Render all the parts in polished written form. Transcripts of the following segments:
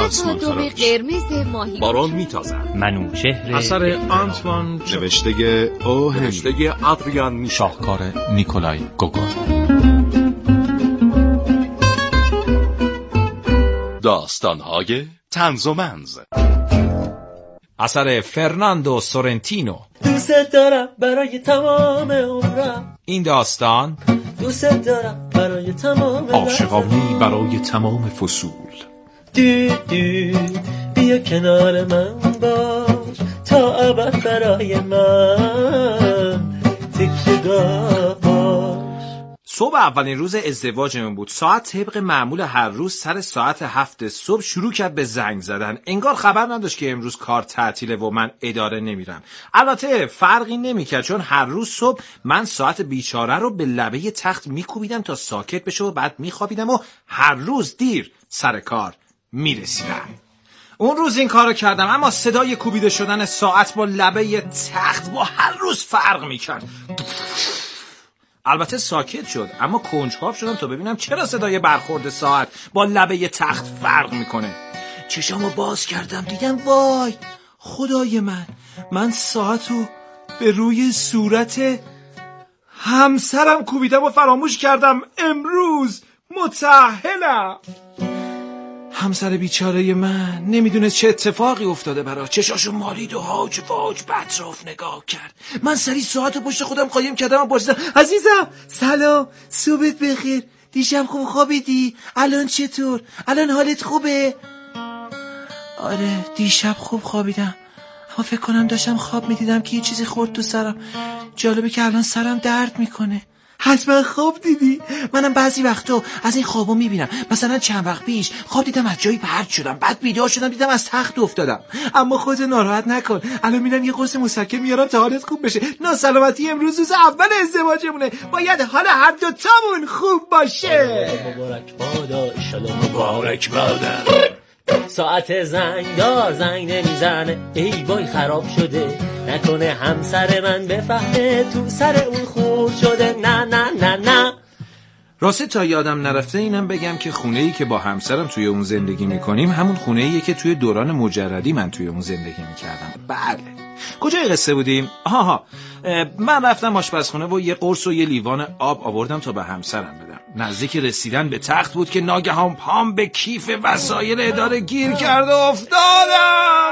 آسمان تقادم قرمز ماهی باران میتازد. منوچهر اثر آنتوان نوشته او هنری، نوشته ادریان، شاهکار نیکولای گوگل. داستان‌های طنز و منز، اثر فرناندو سورنتینو. دوست دارم برای تمام عمرم. این داستان دوست دارم برای تمام عاشقانه‌ای برای تمام فصول. بیا کنار من باش تا ابد برای من تکیه‌گاه باش. صبح اولین روز ازدواجمون بود. ساعت طبق معمول هر روز سر ساعت 7 صبح شروع کرد به زنگ زدن. انگار خبر نداشت که امروز کار تعطیله و من اداره نمیرم. البته فرقی نمیکرد چون هر روز صبح من ساعت بیچاره رو به لبه تخت میکوبیدم تا ساکت بشه و بعد میخوابیدم و هر روز دیر سر کار میرسیدم. اون روز این کارو کردم، اما صدای کوبیده شدن ساعت با لبه تخت با هر روز فرق میکرد. البته ساکت شد، اما کنجکاو شدم تا ببینم چرا صدای برخورد ساعت با لبه تخت فرق میکنه. چشامو باز کردم، دیدم وای خدای من ساعتو به روی صورت همسرم کوبیدم و فراموش کردم امروز متأهلم. همسر بیچاره من نمیدونه چه اتفاقی افتاده برا. چشاشو مالید و هاج واج به اطراف نگاه کرد. من سری ساعت پشت خودم قایم کردم و پرسیدم عزیزم سلام، صبحت بخیر، دیشب خوب خوابیدی؟ الان چطور؟ الان حالت خوبه؟ آره دیشب خوب خوابیدم، اما فکر کنم داشتم خواب میدیدم که یه چیزی خورد تو سرم. جالبه که الان سرم درد میکنه. حتما خواب دیدی؟ منم بعضی وقتا از این خوابو میبینم. مثلا چند وقت پیش خواب دیدم از جایی پرت شدم، بعد بیدار شدم دیدم از تخت افتادم. اما خودت ناراحت نکن، الان میرم یه قرص مسکن میارم تا حالت خوب بشه. ناسلامتی امروز روز اول ازدواجمونه، باید حال هر دوتامون خوب باشه. مبارک بادا، انشالله مبارک بادا. ساعت زنگدار زنگ نمیزنه، ای وای خراب شده، نکنه همسر من بفهمه تو سر اون خورد شده. نه نه نه نه. راستی تا یادم نرفته اینم بگم که خونه‌ای که با همسرم توی اون زندگی میکنیم همون خونه‌ایه که توی دوران مجردی من توی اون زندگی میکردم. بله. کجای قصه بودیم؟ من رفتم آشپزخونه و یه قرص و یه لیوان آب آوردم تا به همسرم بدم. نزدیک رسیدن به تخت بود که ناگهان پام به کیف وسایل اداره گیر کرد و افتادم.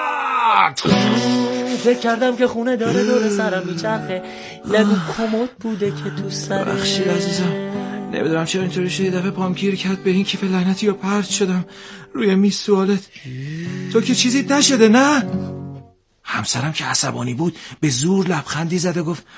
فکر کردم که خونه داره دور سرم میچرخه. لگو کمد بوده که تو سر. بخشید عزیزم، نمیدونم چرا اینطوری شد، یه دفعه پام گیر کرد به این کیف لعنتی و پرت شدم روی میز. سوالت تو که چیزی نشده نه؟ همسرم که عصبانی بود به زور لبخندی زد و گفت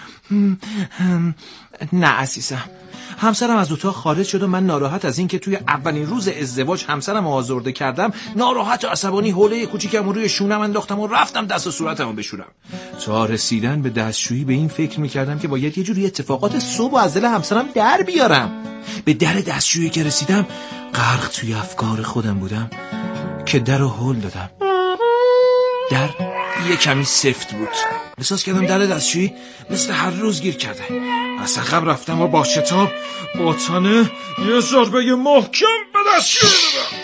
نه عزیزم. همسرم از اتاق خارج شد و من ناراحت از این که توی اولین روز ازدواج همسرم آزرده کردم، ناراحت و عصبانی حوله کوچیکم روی شونم انداختم و رفتم دست و صورتمو بشورم. تا رسیدن به دستشویی به این فکر میکردم که باید یه جوری اتفاقات صبح از دل همسرم در بیارم. به در دستشویی که رسیدم غرق توی افکار خودم بودم که در رو هل دادم. در یه کمی سفت بود. احساس کردم در دستشویی مثل هر روز گیر کرده. از عقب رفتم و با شتاب با تنه یه ضربه محکم به دستشویی دادم.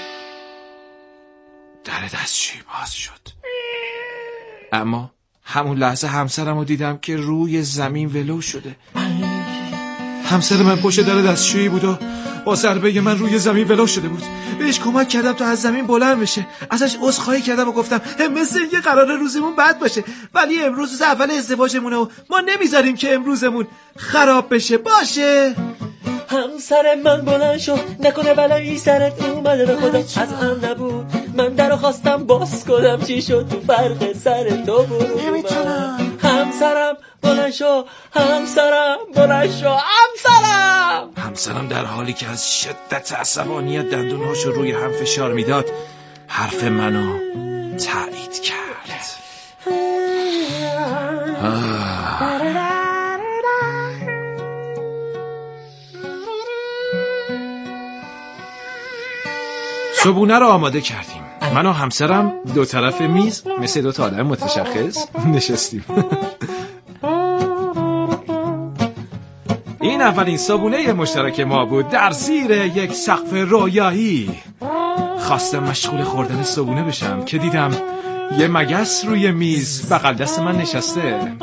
در دستشویی باز شد، اما همون لحظه همسرم رو دیدم که روی زمین ولو شده. همسر من پشت در دستشویی بود و با ضربه من روی زمین ولو شده بود. بهش کمک کردم تا از زمین بلند بشه. ازش عذرخواهی کردم و گفتم مثل اینکه قراره روزمون بد باشه، ولی امروز روز اول ازدواجمونه و ما نمیذاریم که امروزمون خراب بشه. باشه؟ همسر من بلند شد، نکنه بلایی سرت اومده. به خدا از هم نبود، من درو خواستم باز کنم، چی شد تو فرق سر تو برو. نمیتونم. همسرم بلند شو، همسرم بلند شو، همسرم در حالی که از شدت عصبانیت دندونهاشو روی هم فشار میداد حرف منو تایید کرد. صبحونه رو آماده کردیم. من و همسرم دو طرف میز مثل دو تا آدم متشخص نشستیم. این اولین صبحونه مشترک ما بود در زیر یک سقف رویایی. خواستم مشغول خوردن صبحونه بشم که دیدم یه مگس روی میز بغل دست من نشسته.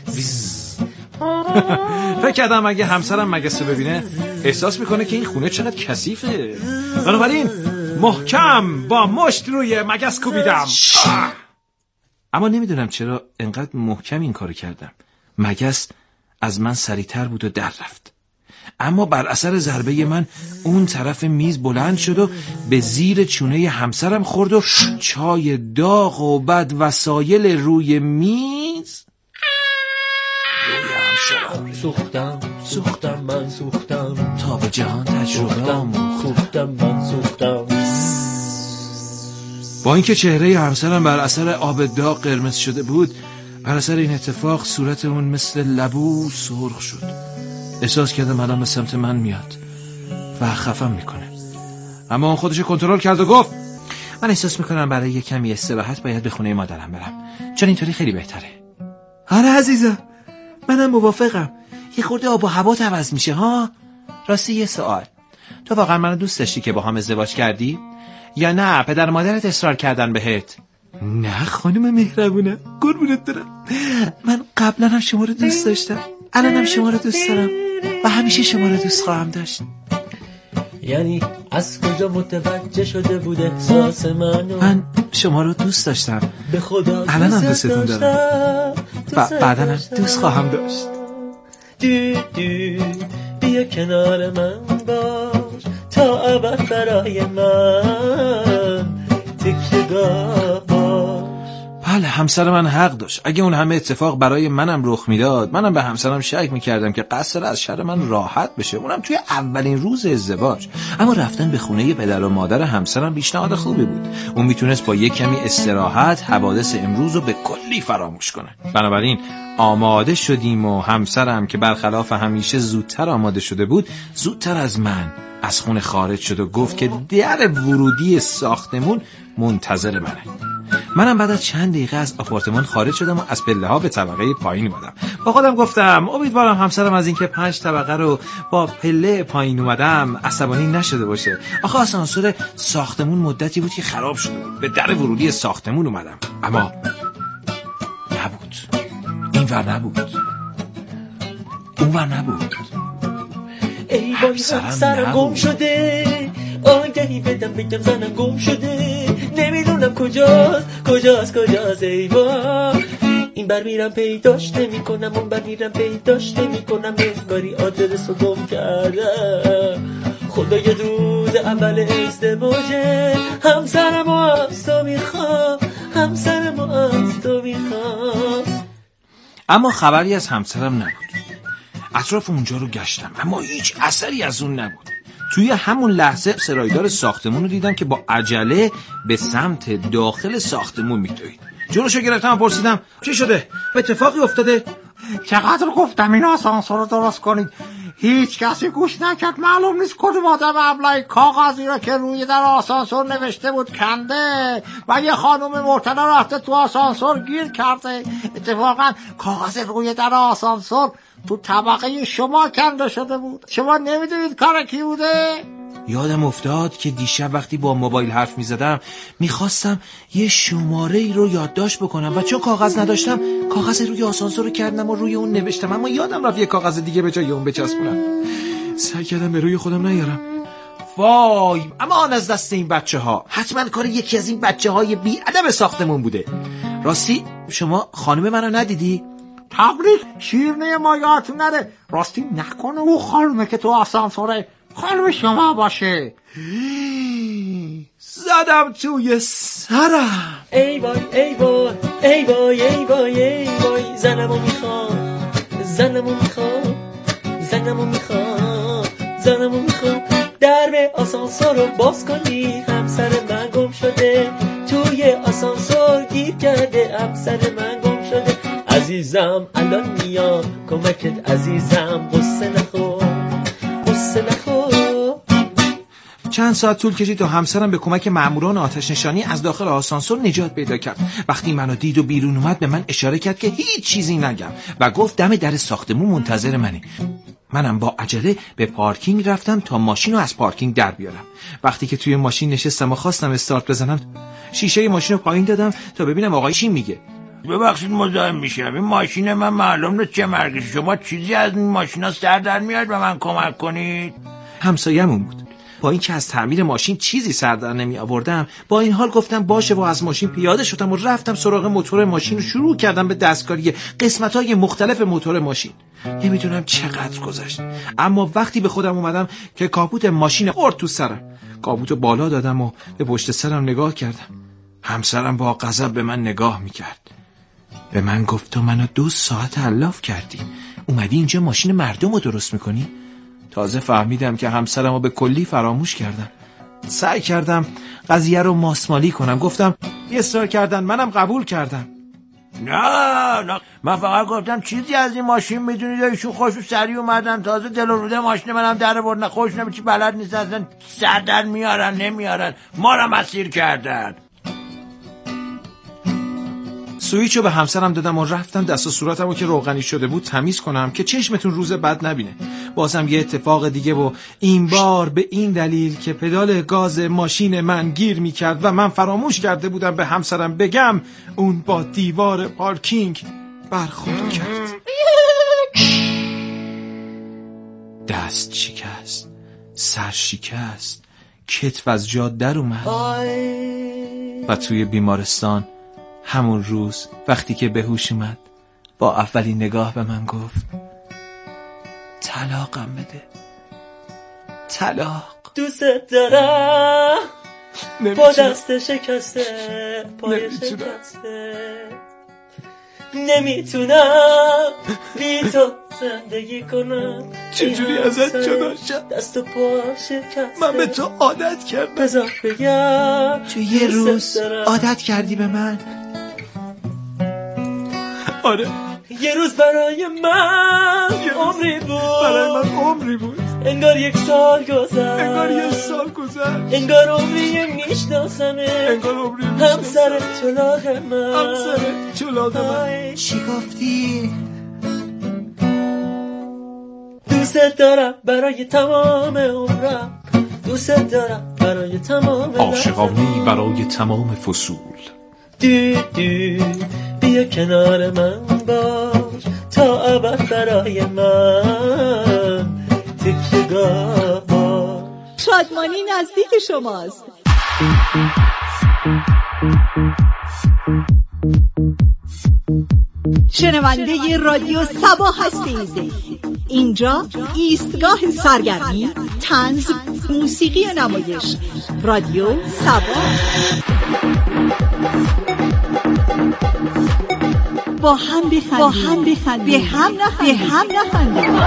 فکر کردم اگه همسرم مگس رو ببینه احساس میکنه که این خونه چقدر کثیفه، بنابراین محکم با مشت روی مگس کوبیدم. اما نمیدونم چرا انقدر محکم این کارو کردم. مگس از من سریعتر بود و در رفت، اما بر اثر ضربه من اون طرف میز بلند شد و به زیر چونه همسرم خورد و چای داغ و بد وسایل روی میز سوختم من سوختم تا به جهان تجربه خوختم من سوختم. با اینکه چهره همسرم بر اثر آب داغ قرمز شده بود، بر اثر این اتفاق صورت اون مثل لبو سرخ شد. احساس کردم الان به سمت من میاد و خفم میکنه، اما اون خودش کنترل کرد و گفت من احساس میکنم برای یه کمی استراحت باید به خونه مادرم برم، چون اینطوری خیلی بهتره. آره عزیزم، منم موافقم. یه خورده آب و هوا عوض میشه ها. راستی یه سوال، تو واقعا منو دوست داشتی که با هم ازدواج کردی؟ یا نه پدر و مادرت اصرار کردن بهت؟ نه خانم مهربونه، قربونت برم. من قبلا هم شما رو دوست داشتم، الانم شما رو دوست دارم و همیشه شما رو دوست خواهم داشت. یعنی از کجا متوجه شده بود احساس من شما رو دوست داشتم، به خدا الانم دوستتون دارم و بعداً هم دوست خواهم داشت. بیا کنار من باش تا ابد برای من تکیه‌گاه باش. بله همسر من حق داشت. اگه اون همه اتفاق برای منم رخ میداد، منم به همسرم شک میکردم که قصر از شر من راحت بشه، اونم توی اولین روز ازدواج. اما رفتن به خونه پدر و مادر همسرم پیشنهاد خوبی بود. اون میتونست با یک کمی استراحت حوادث امروز رو به کلی فراموش کنه. بنابراین آماده شدیم و همسرم که برخلاف همیشه زودتر آماده شده بود، زودتر از من از خونه خارج شد و گفت که در ورودی ساختمون منتظر منه. منم بعد از چند دقیقه از آپارتمان خارج شدم و از پله‌ها به طبقه پایین اومدم. با خودم گفتم امیدوارم همسرم از اینکه 5 طبقه رو با پله پایین اومدم عصبانی نشده باشه. آخه آسانسور ساختمون مدتی بود که خراب شده بود. به در ورودی ساختمون اومدم، اما نبود. اینور نبود، اونور نبود. ای وای همسرم گم شده، آگهی بدم بگم زنم گم شده، نمیدونم کجاست ای وای. این بر میرم پیداش نمی‌کنم، اون بر میرم پیداش نمی‌کنم، انگاری آدرس رو گم کردم. خدای روز اول ازدواجه، همسرم از تو میخوام، همسرم از تو میخوام. اما خبری از همسرم نبود. اطراف اونجا رو گشتم اما هیچ اثری از اون نبود. توی همون لحظه سرایدار ساختمون رو دیدم که با عجله به سمت داخل ساختمون میدوید. جلوشو گرفتم و پرسیدم چی شده؟ اتفاقی افتاده؟ چقدر گفتم این آسانسور رو درست کنید، هیچ کسی گوش نکرد. معلوم نیست کدوم آدم ابله کاغذی را که روی در آسانسور نوشته بود کنده و یه خانم مرتضی رفته تو آسانسور گیر کرده. اتفاقا کاغذ روی در آسانسور تو طبقه شما کنده شده بود. شما نمیدونید کار کی بوده؟ یادم افتاد که دیشب وقتی با موبایل حرف میزدم میخواستم یه شماره ای رو یادداشت بکنم و چون کاغذ نداشتم کاغذ روی آسانسور رو کردم و روی اون نوشتم، اما یادم رفت یه کاغذ دیگه به جای اون بچسبونم. سعی کردم به روی خودم نیارم. وای، اما آن از دست این بچه ها، حتما کار یکی از این بچه های بی ادب ساختمون بوده. راستی شما خانم منو ندیدی؟ تبریک، شیرینه ما یادتون نره. راستی نکنه او خانمه که تو آسانسوره خانم شما باشه. زدم توی سرم. ای وای ای وای ای وای ای وای ای وای، زنمو میخوام، زنمو میخوام، زنمو میخوام، زنمو میخوام. درب آسانسور رو باز کنی، همسر من گم شده، توی آسانسور گیر کرده، همسر من گم شده. عزیزم الان میام کمکت، عزیزم قصه نخور، قصه نخور. چند ساعت طول کشید تا همسرم به کمک ماموران آتش نشانی از داخل آسانسور نجات پیدا کرد. وقتی منو دید و بیرون اومد به من اشاره کرد که هیچ چیزی نگم و گفت دم در ساختمون منتظر منه. منم با عجله به پارکینگ رفتم تا ماشین رو از پارکینگ در بیارم. وقتی که توی ماشین نشستم و خواستم استارت بزنم، شیشه ماشین رو پایین دادم تا ببینم آقای چی میگه. ببخشید مزاحم میشم، این ماشین من معلوم نیست چه مرگش، شما چیزی از این ماشینا سر در میاد به من کمک کنید؟ همسایه‌مون بود. با اینکه از تعمیر ماشین چیزی سر در نمی آوردم، با این حال گفتم باشه و از ماشین پیاده شدم و رفتم سراغ موتور ماشین و شروع کردم به دستکاری قسمت‌های مختلف موتور ماشین. نمیدونم چقدر گذشت، اما وقتی به خودم اومدم که کاپوت ماشین خورد تو سرم. کاپوتو بالا دادم و به پشت سرم نگاه کردم. همسرم با غضب به من نگاه میکرد. به من گفت تو منو 2 ساعت علاف کردی، اومدی اینجا ماشین مردم رو درست میکنی؟ تازه فهمیدم که همسرم رو به کلی فراموش کردم. سعی کردم قضیه رو ماسمالی کنم. گفتم اصرار کردن، منم قبول کردم. نه من فقط گفتم چیزی از این ماشین میدونید، ایشون خوشو سری اومدن، تازه دل و روده ماشین منم در بردن، خوش نمیچی بلد نیست اصلا سر در میارن نمیارن، ما رو مسیر کردن. سویچو به همسرم دادم و رفتم دست و صورتمو که روغنی شده بود تمیز کنم که چشمتون روز بد نبینه. بازم یه اتفاق دیگه و این بار به این دلیل که پدال گاز ماشین من گیر میکرد و من فراموش کرده بودم به همسرم بگم، اون با دیوار پارکینگ برخورد کرد. دست شکست، سر شکست، کتف از جا در اومد و توی بیمارستان همون روز وقتی که به هوش اومد با اولین نگاه به من گفت طلاقم بده، طلاق. دوست دارم با دست شکسته، پای شکسته، نمیتونم بی تو زندگی کنم. چجوری ازت جدا شد؟ دست و پا شکسته، من به تو عادت کردم. بذار بگم تو یه روز عادت کردی به من. آره یه روز برای من عمری بود، برای من عمری بود. انگار 1 سال گذشت، انگار 1 سال گذشت، انگار عمری میشناسمه، انگار عمری همسر چلاق من، همسر چلاق من. چی گفتی؟ دوست دارم برای تمام عمرم، دوست دارم برای تمام عاشقانه‌ای برای تمام فصول. بیا کنار من باش تا ابد برای من تکیه‌گاه باش. شادمانی نزدیک شماست. شنونده رادیو سبا هستید. اینجا ایستگاه سرگرمی، طنز، موسیقی نمایش، رادیو سبا. با هم بخندیم، به هم نخندیم.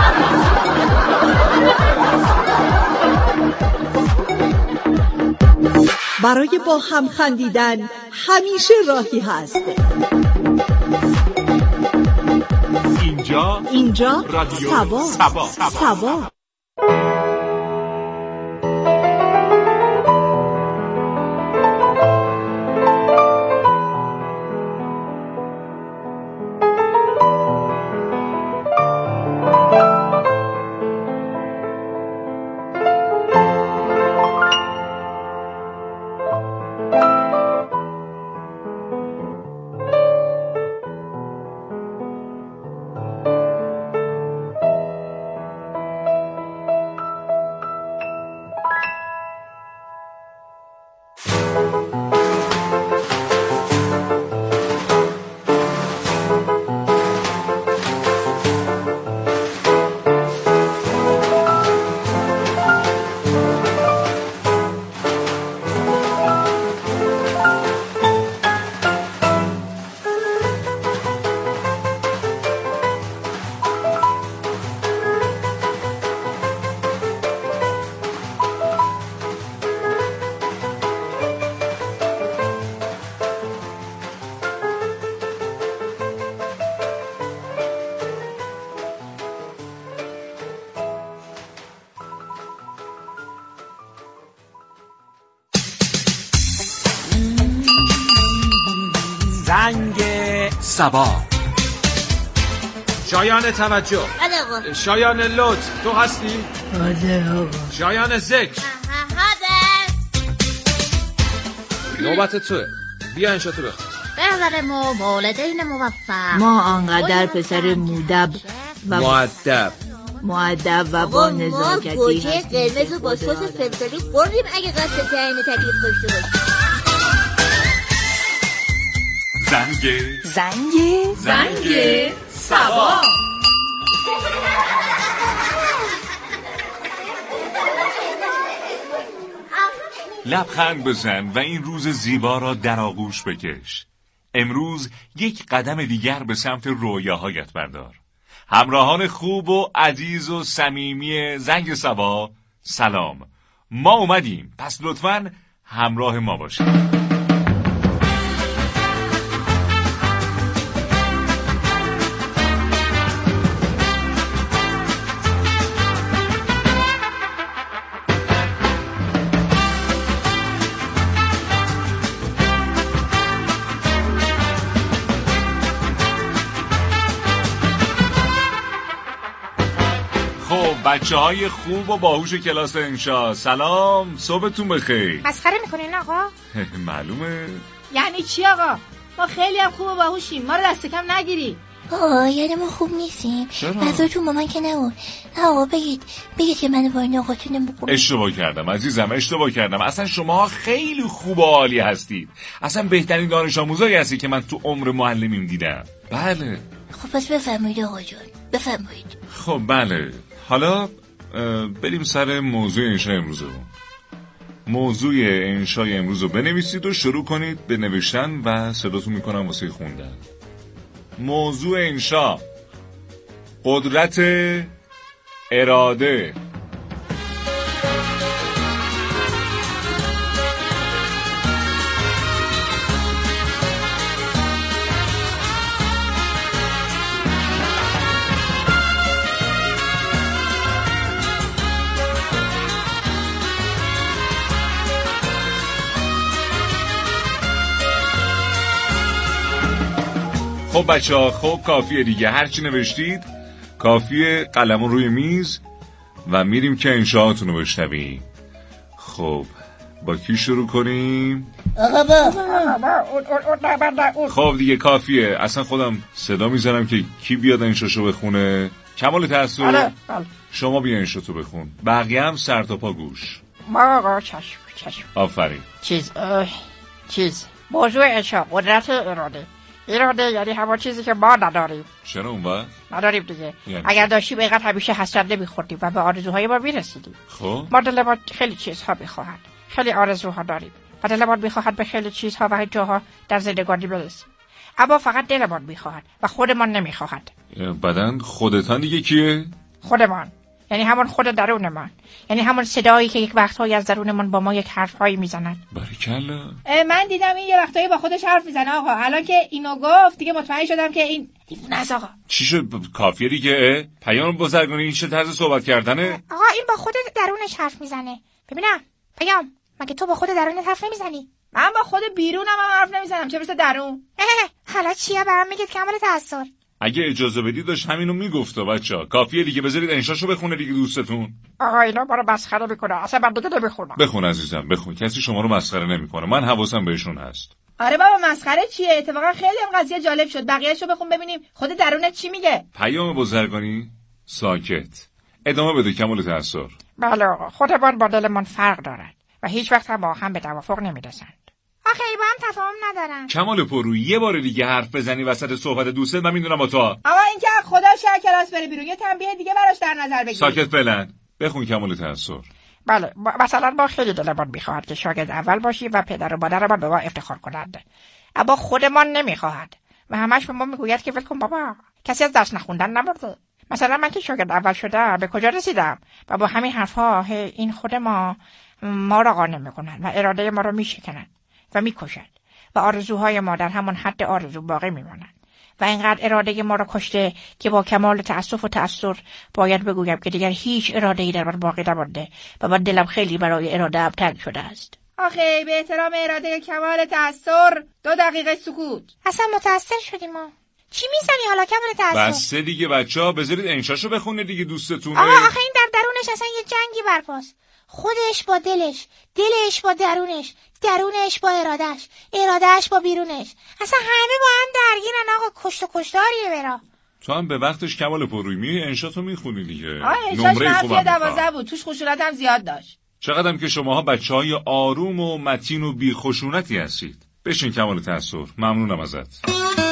برای با هم خندیدن همیشه راهی هست. اینجا رادیو سبا. زنگ سبا. شایان توجه. بله آقا. شایان لطف تو هستی؟ بله آقا. شایان ذکر. نوبت توه. بیا انشاتو بخون. بهتر ما والدین موفق. ما آنقدر پسر مؤدب و با نزاکتی هستیم. ما گوجه قرمز و با سس فلفلی خوردیم اگه قصد تعیین تکلیف داشته باشیم. زنگ سبا. لبخند بزن و این روز زیبا را در آغوش بکش. امروز یک قدم دیگر به سمت رویاهایت بردار. همراهان خوب و عزیز و صمیمی زنگ سبا، سلام. ما اومدیم، پس لطفاً همراه ما باشید. بچه های خوب و باهوش کلاس انشا، سلام، صبحتون بخیر. مسخره میکنین آقا؟ معلومه. یعنی چی آقا؟ ما خیلی هم خوب و باهوشیم، ما رو دست کم نگیری. یعنی ما خوب نیستیم. منظورتون با من که نبود. آقا بگید که منو با این آقاتون نمیکنم. اشتباه کردم عزیزم، اشتباه کردم. اصلا شما خیلی خوب و عالی هستید. اصلا بهترین دانش آموزایی هستی که من تو عمر معلمیم دیدم. بله. خب پس بفرمایید آقا جان، بفرمایید. خب بله. حالا بریم سر موضوع انشای امروزمون. موضوع انشای امروز رو بنویسید و شروع کنید به نوشتن و صداتون میکنم واسه خوندن. موضوع انشا: قدرت اراده. خب بچه ها، خب کافیه دیگه، هرچی نوشتید کافیه قلمون روی میز و میریم که انشاءاتون رو بشنویم. خب با کی شروع کنیم؟ خب دیگه کافیه، اصلا خودم صدا میزنم که کی بیاد انشاشو بخونه. کمال تأثیر شما بیا انشاتو بخون، بقیه هم سر تا پا گوش. ما آقا چشم. آفرین. چیز موضوع انشا: قدرت اراده یعنی همون چیزی که ما نداریم. چرا اون وقت؟ نداریم دیگه. یعنی اگر داشتیم اینقدر همیشه حسرت نمیخوردیم و به آرزوهای ما میرسیدیم. خب ما دلمان خیلی چیزها میخواهد، خیلی آرزوها داریم و دلمان میخواهد به خیلی چیزها و جاها در زندگانی برسیم، اما فقط دلمان میخواهد و خودمان نمیخواهد. بدن خودتان دیگه کیه؟ خودمان یعنی همون خود درونمان، یعنی همون صدایی که یک وقتایی از درونمان با ما یک حرفایی میزنن. باریکلا. من دیدم این یه وقتایی با خودش حرف میزنه آقا. الان که اینو گفت دیگه مطمئن شدم که این دیوونه است آقا. چی شد؟ کافیه دیگه. پیام بزرگانی این چه طرز صحبت کردنه؟ آقا این با خود درونش حرف میزنه. ببینم پیام، مگه تو با خود درونت حرف نمیزنی؟ من با خود بیرونم هم حرف نمیزنم، چه برسه درون. حالا چیه برام میگید کمال تأثیر؟ اگه اجازه بدید داشت همینو میگفته بچه‌ها. کافیه دیگه، بذارید انشاشو بخونه دیگه دوستتون. آقا اینا ما رو مسخره میکنه، اصلا من دیگه نمیخونم. بخون عزیزم بخون، کسی شما رو مسخره نمیکنه، من حواسم بهشون هست. آره بابا مسخره چیه؟ اتفاقا خیلی هم قضیه جالب شد. بقیه‌اشو بخون ببینیم خود درونت چی میگه. پیام بزرگانی ساکت. ادامه بده کمال تأثیر. بله آقا، خودمان با دلمان فرق دارد و هیچ وقت هم با هم به توافق نمیرسند. آخه با هم تفاهم ندارن. کمال پرو یه بار دیگه حرف بزنی وسط صحبت دوستت من میدونم با تو. آقا این که خدا شهر کلاس بره بیرون، یه تنبیه دیگه براش در نظر بگیر. ساکت فعلا. بخون کمال تأثیر. بله مثلا ما خیلی دلمان میخواهد که شاگرد اول باشی و پدر و مادرمان به ما افتخار کنند، اما خودمان نمیخواهد و همش به ما میگوید که ولکن بابا، کسی از درس نخوندن نبرده. مثلا من که شاگرد اول شدم به کجا رسیدم و با همین حرفها این خود ما را قانع میکنند و اراده ما را میشکنند و میکشند و آرزوهای ما در همون حد آرزو باقی میمانند و اینقدر اراده ما را کشته که با کمال تأسف و تأثیر باید بگویم که دیگر هیچ اراده‌ای در من باقی نمانده و من دلم خیلی برای اراده تنگ شده است. آخه به احترام اراده کمال تأثیر 2 دقیقه سکوت. اصلا متأثر شدیم ما. چی میزنی حالا کمال تعصب؟ بسته دیگه بچه‌ها، بذارید انشاشو بخونه دیگه دوستتونه. آقا آخه این در درونش اصلا یه جنگی برپاست. خودش با دلش، دلش با درونش، درونش با ارادش، ارادش با بیرونش. اصلا همه با هم درگیرن آقا، کشت و کشتاریه برا. تو هم به وقتش کمال پرویمی انشاتو میخونی دیگه. نمره خوبم 12 بود، توش خشونت هم زیاد داشت. چقدرم که شماها بچه‌های آروم و متین و بی خشونتی هستید. بشین کمال تأثیر، ممنونم ازت.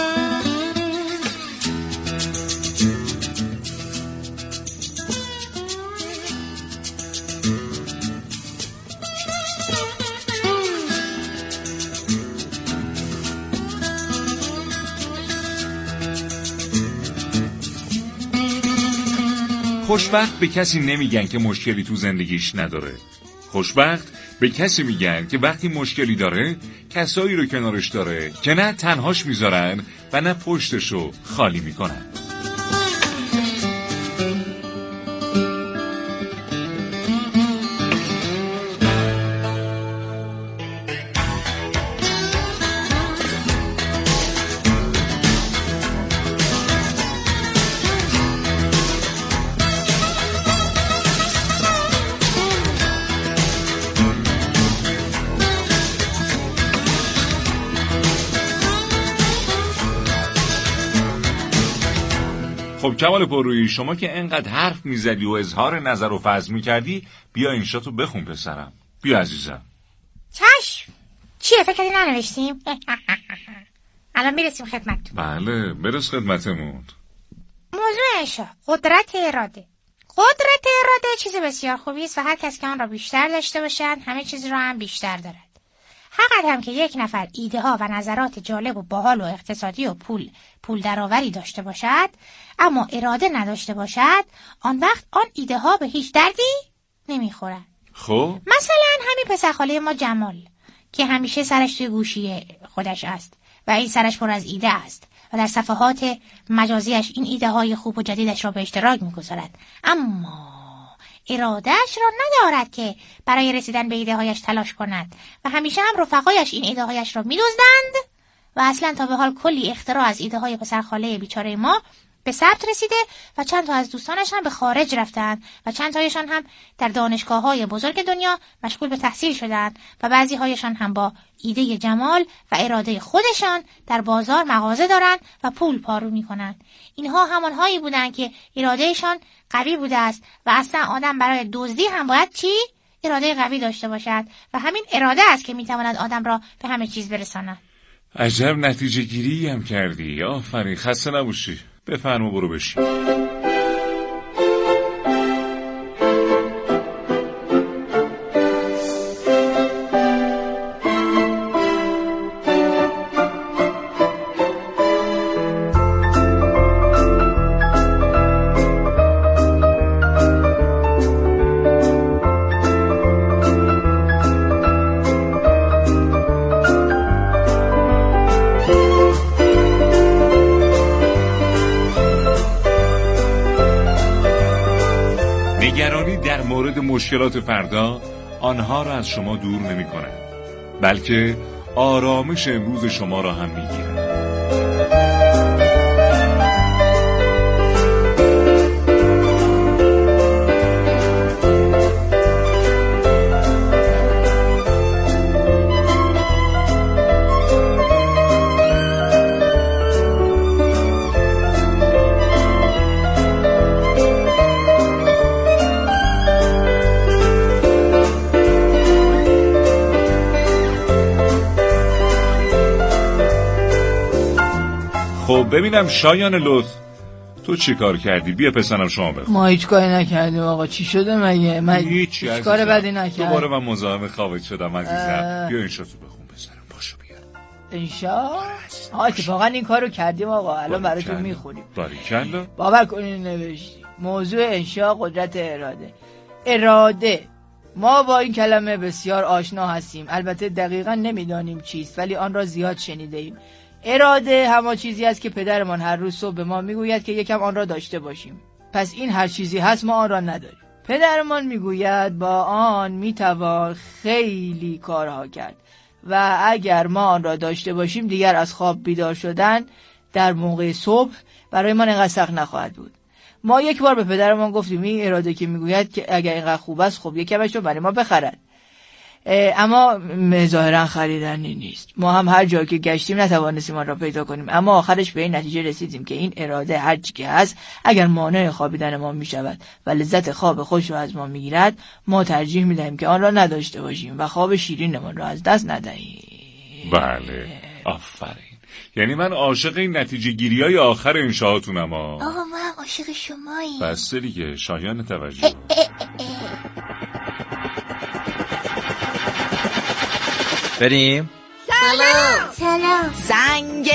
خوشبخت به کسی نمیگن که مشکلی تو زندگیش نداره. خوشبخت به کسی میگن که وقتی مشکلی داره کسایی رو کنارش داره که نه تنهاش میذارن و نه پشتشو خالی میکنن. خب کمال پرویی، شما که انقدر حرف میزدی و اظهار نظر و فضل میکردی، بیا انشاتو بخون پسرم. بیا عزیزم. چشم. چیه فکر کردی ننوشتیم؟ الان میرسیم خدمتتون. بله برس خدمتمون. موضوع انشا قدرت اراده. قدرت اراده چیز بسیار خوبی است و هر کس که آن را بیشتر داشته باشد همه چیز را هم بیشتر دارد. حقیقت هم که یک نفر ایده ها و نظرات جالب و باحال و اقتصادی و پول درآوری داشته باشد اما اراده نداشته باشد، آن وقت آن ایده ها به هیچ دردی نمیخورد. خب مثلا همین پسرخاله ما جمال که همیشه سرش توی گوشی خودش است و این سرش پر از ایده است و در صفحات مجازیش این ایده های خوب و جدیدش را به اشتراک میگذارد، اما ارادهش را ندارد که برای رسیدن به ایده هایش تلاش کند و همیشه هم رفقایش این ایده هایش را می‌دزدند و اصلا تا به حال کلی اختراع از ایده های پسرخاله بیچاره ما به ثبت رسیده و چند تا از دوستانش هم به خارج رفتند و چند تایشان هم در دانشگاه‌های بزرگ دنیا مشغول به تحصیل شدند و بعضی هایشان هم با ایده جمال و اراده خودشان در بازار مغازه دارند و پول پارو می‌کنند. اینها همانهایی بودند که ارادهشان قوی بوده است و اصلا آدم برای دزدی هم باید چی؟ اراده قوی داشته باشد و همین اراده است که می‌تواند آدم را به همه چیز برساند. عجب نتیجه گیری هم کردی. آفرین، خسته نباشی. بفرما برو بشین. نگرانی در مورد مشکلات فردا آنها را از شما دور نمی کند، بلکه آرامش امروز شما را هم می گیرد. خب ببینم شایان لطف، تو چی کار کردی؟ بیا پسرم شما بخون. ما هیچ کاری نکردیم آقا. چی شده مگه؟ من هیچ کار بدی نکردم. دوباره من مزاحم خوابت شدم عزیزم. بیا انشاتو بخون پسرم. پاشو بیا. انشا؟ آقا اتفاقا این کارو کردیم آقا. الان براتون میخونیم. باریکلا. باور کنین نوشتیم. موضوع انشا قدرت اراده. اراده. ما با این کلمه بسیار آشنا هستیم. البته دقیقا نمیدانیم چیست ولی آن را زیاد شنیده ایم. اراده همان چیزی است که پدرمان هر روز صبح به ما میگوید که یکم آن را داشته باشیم. پس این هر چیزی هست ما آن را نداریم. پدرمان میگوید با آن میتوان خیلی کارها کرد و اگر ما آن را داشته باشیم دیگر از خواب بیدار شدن در موقع صبح برای ما اینقدر سخت نخواهد بود. ما یک بار به پدرمان گفتیم این اراده که میگوید که اگر اینقدر خوب است خب یکمش رو برای ما بخرد، اما ظاهرا خریدنی نیست. ما هم هر جایی که گشتیم نتوانستیم آن را پیدا کنیم، اما آخرش به این نتیجه رسیدیم که این اراده هر چی که هست اگر مانع خوابیدن ما می شود و لذت خواب خوش را از ما می گیرد، ما ترجیح می دهیم که آن را نداشته باشیم و خواب شیرینمان را از دست ندهیم. بله، آفرین. یعنی من عاشق این نتیجه گیری های آخر انشاءاتونم. آقا ما هم عاشق شماییم. بس دیگه شایان توجه. بریم. سلام. زنگ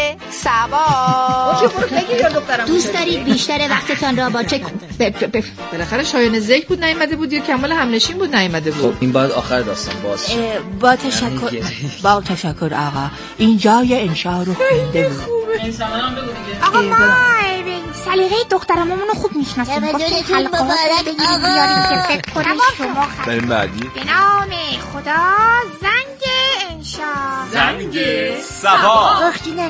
سبا. دوست دارید بیشتر وقتتان را با چه بالاخره شایان ذکر بود نیامده بود یا کمال همنشین بود نیامده بود؟ خب این بعد آخر داستان باز. با تشکر آقا، این جای انشاء رو خونده بود. آقا ما سلیقه دخترمون رو خوب میشناسیم. گفتیم حلقه ها رو بگیریم بیاریم که فکر کنیم شما بریم بعدی. به نام خدا زنگ انشاء. زنگ سبا. اختی نه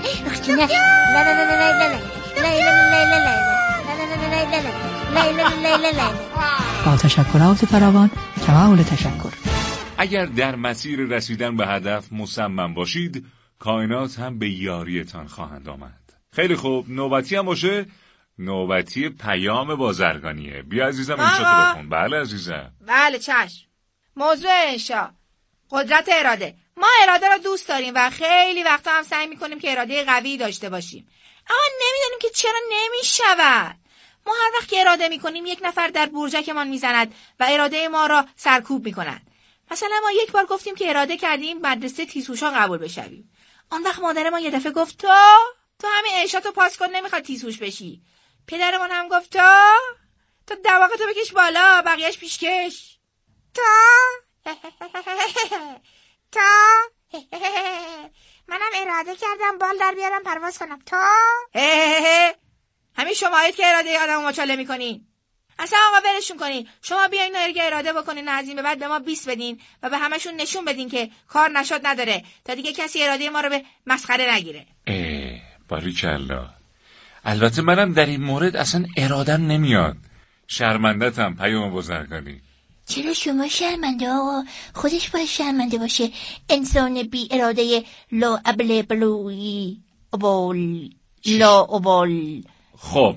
با تشکرات فراوان کمال تشکر. اگر در مسیر رسیدن به هدف مصمم باشید، کائنات هم به یاریتان خواهند آمد. خیلی خوب، نوبتی هم باشه. نوبتی پیام بازرگانیه. بیا عزیزم انشاء بخون. بله عزیزم. بله چشم. موضوع انشاء قدرت اراده. ما اراده را دوست داریم و خیلی وقتا هم سعی میکنیم که اراده قوی داشته باشیم، اما نمیدونیم که چرا نمیشود. ما هر وقت که اراده میکنیم یک نفر در برجکمان میزند و اراده ما را سرکوب میکند. مثلا ما یک بار گفتیم که اراده کردیم مدرسه تیزهوشان قبول بشویم. آن وقت مادر ما یه دفعه گفت تو همین انشاء تو پاس کن، نمیخواد تیزهوش بشی. پدرمان هم گفت تو دماغتو بکش بالا، بقیهش پیشکش. منم اراده کردم بال در بیارم پرواز کنم. همین شمایید که اراده آدمو مچاله میکنین. اصلا آقا ولشون کنین. شما بیاین اگه اراده بکنین از این به بعد به ما 20 بدین و به همشون نشون بدین که کار نشد نداره، تا دیگه کسی اراده ما رو به مسخره نگیره. باریکلا. البته منم در این مورد اصلا ارادم نمیاد. شرمندتم پیام بازرگانی. چرا شما شرمنده آقا؟ خودش باید شرمنده باشه. انسان بی اراده لا ابل بلوی ابال لا ابال. خب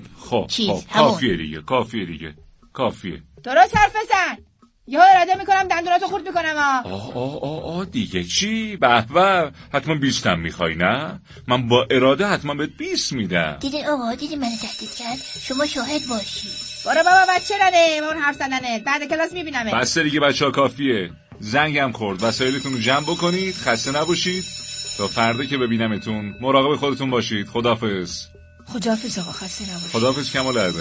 کافیه دیگه. درست حرف بزن. یا اراده میکنم دندوناتو خورد میکنم. دیگه چی؟ به حتما 20 هم میخوای نه؟ من با اراده حتما بهت 20 میدم. دیدین آقا، دیدین منو تهدید کرد؟ شما شاهد باشی. برو بابا بچه ننه اون حرف زدنه، بعد کلاس میبینمه. بس دیگه بچه‌ها کافیه. زنگم خورد. وسایلتون رو جمع بکنید، خسته نباشید. تا فردا که ببینمتون مراقب خودتون باشید. خداحافظ. خداحافظ آقا، خسته نباشید. خداحافظ کمال ادب.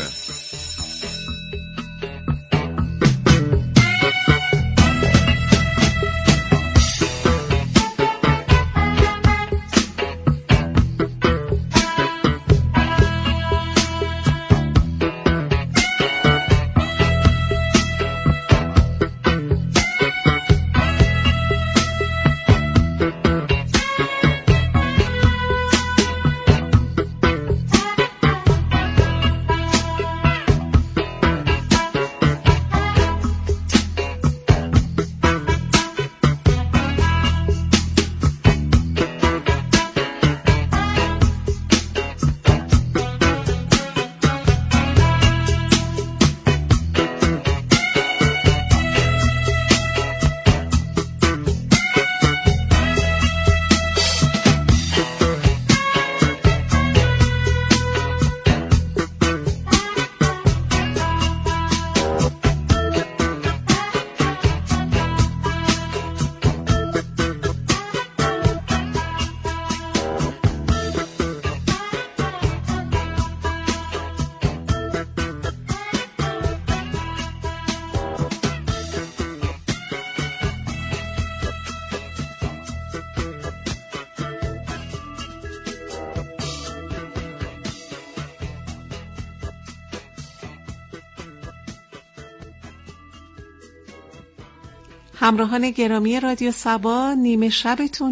همراهان گرامی رادیو سبا، نیمه شبتون